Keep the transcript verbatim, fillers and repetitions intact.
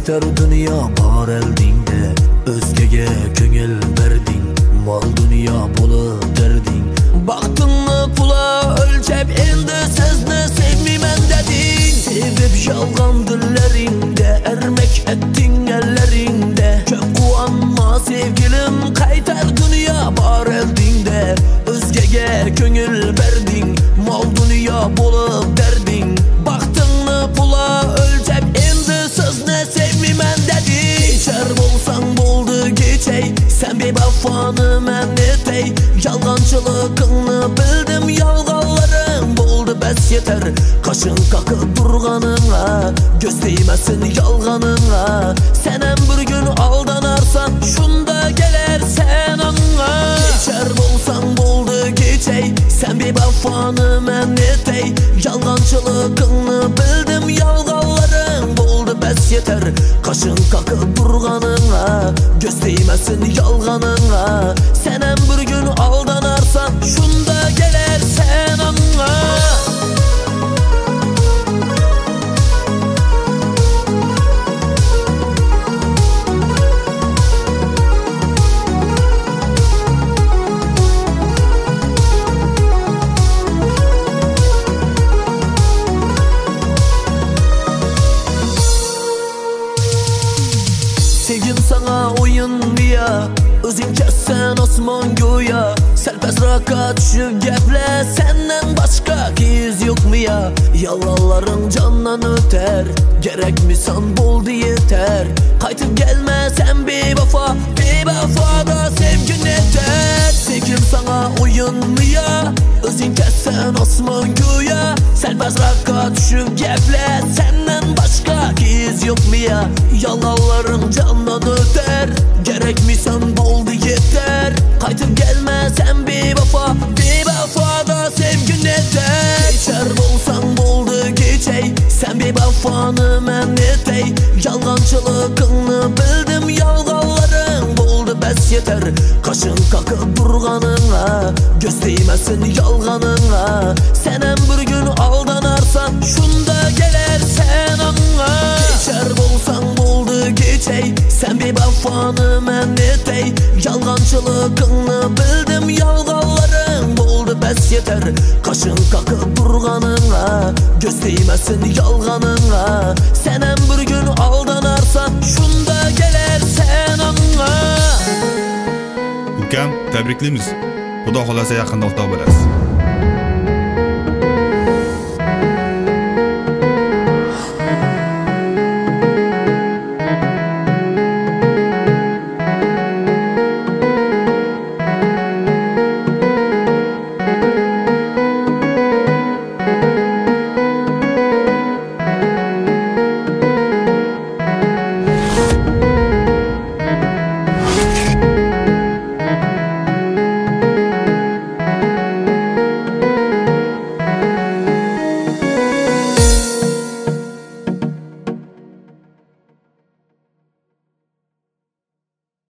Qaytar dünya bar eldingde, özgege köngel berding, mal dünya bolup derding. Baktınmı pula ölçep endi sizni sevmeymen deding. Sevip yalgan dilleringde, ermek ettin elleringde. Köp kuanma sevgilim, qaytar dünya bar eldingde, özgege köngel berding, mal dünya bolup derding. Baktınmı pula ölçep endi sizni sevmeymen deding. Geçer bolsan boldu geçey, sen bir vafanı men etey. Yalgancılıkını bildim, yalganlarım boldu bes yeter. Kaşın kakı durganına, göz değmesin yalganına. Senem bir gün aldanarsan, şunda gelir sen anla. Geçer bolsan boldu geçey, sen bir vafanı men etey. Yalgancılıkını bildim, yalganlarım boldu bes yeter. Kaşın kakı durganına, göz değmesin yalganına. Senem bir gün aldanarsan, şunda gelir sen anla. Sevgim sana oyun mu ya? Özün kessen osman göğe. Serpes raka düşüp geple, senden başka giz yok mu ya? Yalanların candan öter, gerek mi san boldu yeter. Kaytıp gelme sen bir vefa, bir vefada sevgin yeter. Sevgim sana oyun mu ya? Özün kessen osman göğe. Serpes raka düşüp geple, senden başka giz yok mu ya? Yalanların candan öter, gerek mi san boldu yeter. Kaytıp gelme sen bir vefa, bir vefada sevgin yeter. Geçer bolsan boldu geçey, sen bir vefanı men etey. Yalgancılıkını bildim, yalganlarım boldu bes yeter. Kaşın kakı durganına, göz değmesin yalganına. Senem bir gün aldanarsan, şunda gelir sen anla. Geçer bolsan boldu geçey, sen bir vefanı men etey. Yalgancılıkını bildim, yalganlarım boldu bes yeter. Kaşın kakı durganına, göz değmesin yalganına. Senem bir gün aldanarsan, şunda gelir sen anla. Ukam, tabriklaymiz. Xudo xolasa yaqinda o'rtoq bo'lasiz.